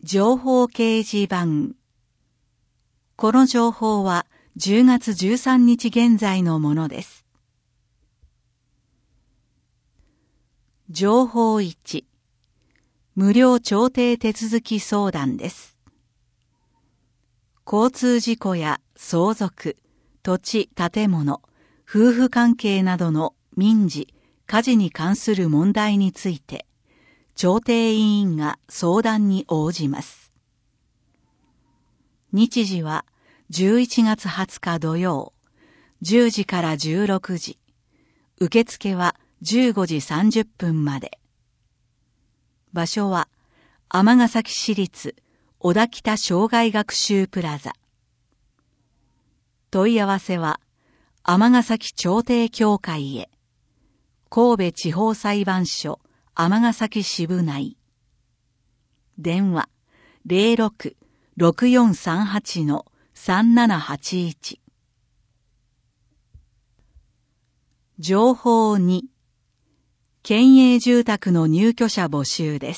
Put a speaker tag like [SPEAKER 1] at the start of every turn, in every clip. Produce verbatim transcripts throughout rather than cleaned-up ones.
[SPEAKER 1] 情報掲示板。この情報はじゅうがつじゅうさんにち現在のものです。情報いち、無料調停手続き相談です。交通事故や相続、土地、建物、夫婦関係などの民事、家事に関する問題について、調停委員が相談に応じます。日時はじゅういちがつはつか土曜、じゅうじからじゅうろくじ、受付はじゅうごじさんじゅっぷんまで。場所は尼崎市立小田北障害学習プラザ。問い合わせは尼崎調停協会へ。神戸地方裁判所尼崎支部内。電話 ゼロろく ろくよんさんはち さんななはちいち。情報に、県営住宅の入居者募集です。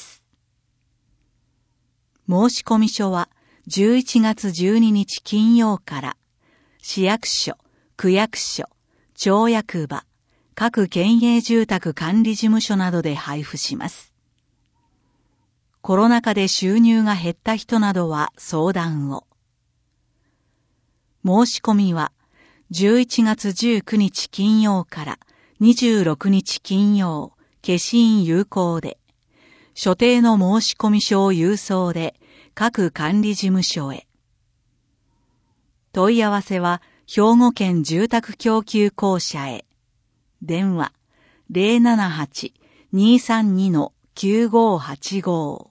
[SPEAKER 1] 申込書はじゅういちがつじゅうににち金曜から市役所、区役所、町役場、各県営住宅管理事務所などで配布します。コロナ禍で収入が減った人などは相談を。申し込みはじゅういちがつじゅうくにち金曜からにじゅうろくにち金曜、消印有効で、所定の申込書を郵送で各管理事務所へ。問い合わせは兵庫県住宅供給公社へ。電話 ゼロななはち にーさんに きゅうごはちご。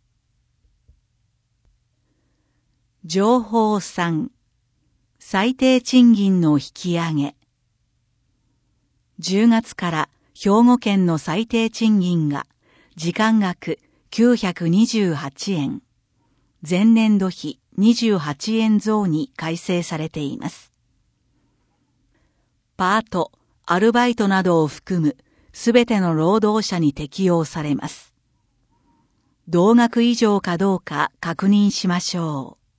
[SPEAKER 1] 情報さん、最低賃金の引き上げ。じゅうがつから兵庫県の最低賃金が時間額きゅうひゃくにじゅうはちえん、前年度比にじゅうはちえん増に改正されています。パート、アルバイトなどを含むすべての労働者に適用されます。同額以上かどうか確認しましょう。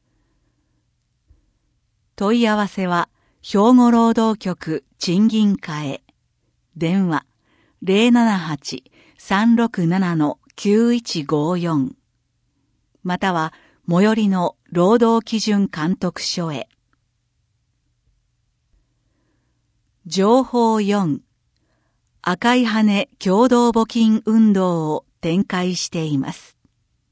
[SPEAKER 1] 問い合わせは兵庫労働局賃金課へ。電話 ゼロななはち さんろくなな きゅういちごよん または最寄りの労働基準監督署へ。情報よん、赤い羽共同募金運動を展開しています。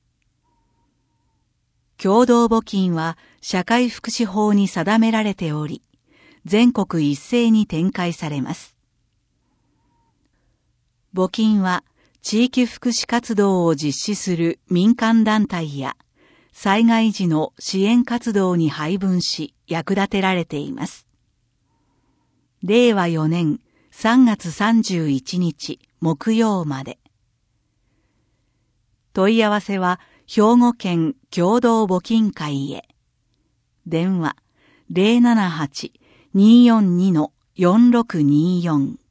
[SPEAKER 1] 共同募金は社会福祉法に定められており、全国一斉に展開されます。募金は地域福祉活動を実施する民間団体や災害時の支援活動に配分し役立てられています。れいわよねんさんがつさんじゅういちにち木曜まで。問い合わせは兵庫県共同募金会へ。電話 ゼロななはち にーよんに よんろくにーよん